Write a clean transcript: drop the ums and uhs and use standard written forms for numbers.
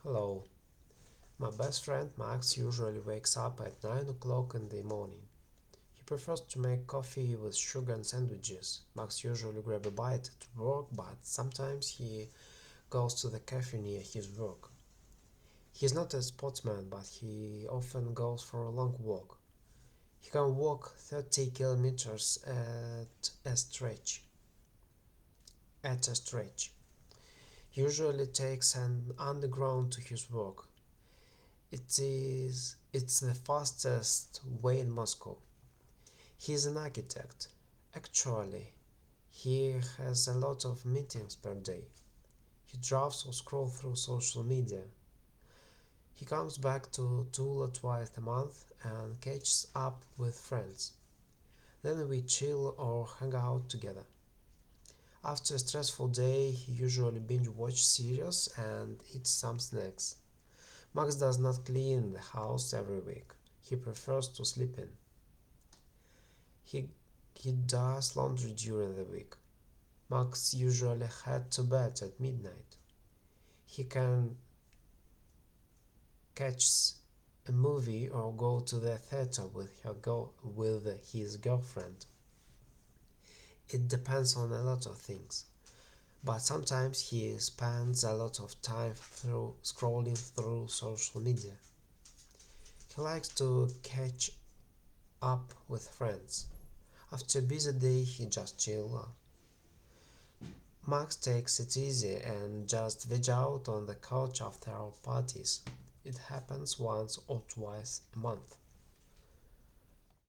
Hello. My best friend Max usually wakes up at 9 o'clock in the morning. He prefers to make coffee with sugar and sandwiches. Max usually grabs a bite at work, but sometimes he goes to the cafe near his work. He's not a sportsman, but he often goes for a long walk. He can walk 30 kilometers at a stretch. He usually takes an underground to his work. It's the fastest way in Moscow. He is an architect. Actually, he has a lot of meetings per day. He drafts or scrolls through social media. He comes back to Tula twice a month and catches up with friends. Then we chill or hang out together. After a stressful day, he usually binge watch series and eats some snacks. Max does not clean the house every week. He prefers to sleep in. He, he does laundry during the week. Max usually head to bed at midnight. He can catch a movie or go to the theater with his girlfriend. It depends on a lot of things, but sometimes he spends a lot of time through scrolling through social media. He likes to catch up with friends. After a busy day, he just chill out. Max takes it easy and just veg out on the couch after our parties. It happens once or twice a month.